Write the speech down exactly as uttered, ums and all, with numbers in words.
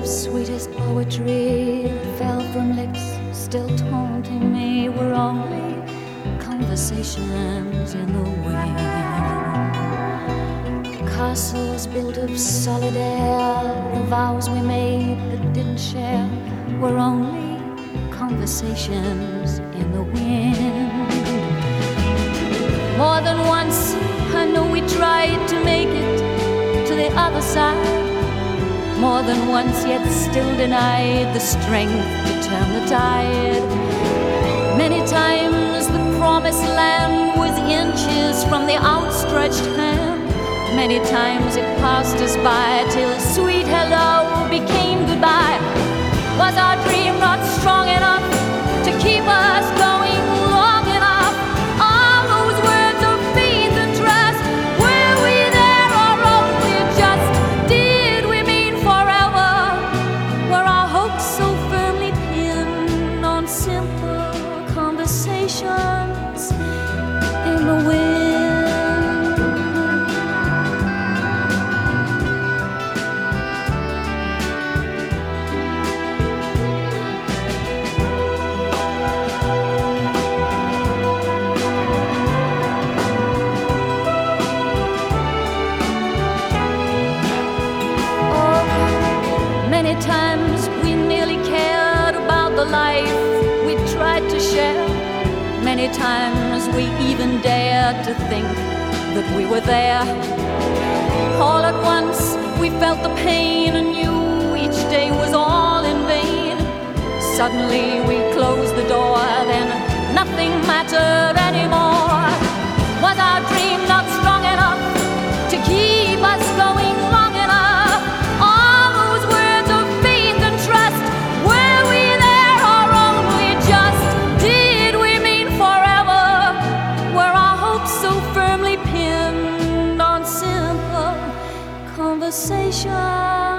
sweetest poetry that fell from lips still taunting me were only conversations in the wind. Castles built of solid air, the vows we made but didn't share were only conversations in the wind. More than once I know we tried to make it to the other side. More than once, yet still denied the strength to turn the tide. Many times the promised land was inches from the outstretched hand. Many times it passed us by till sweet hello became goodbye. Was our dream not strong enough to keep us going long enough? All those words of faith and trust, were we there or only just? Did we mean forever? Were our hopes so firmly pinned on simple conversations in the wind? Many times we merely cared about the life we tried to share. Many times we even dared to think that we were there. All at once we felt the pain and knew each day was all in vain. Suddenly we closed the door, then nothing mattered anymore. Was our dream not strong enough to keep us going long enough? All those words of faith and trust, were we there or only just? Did we mean forever? Were our hopes so firmly pinned on simple conversation?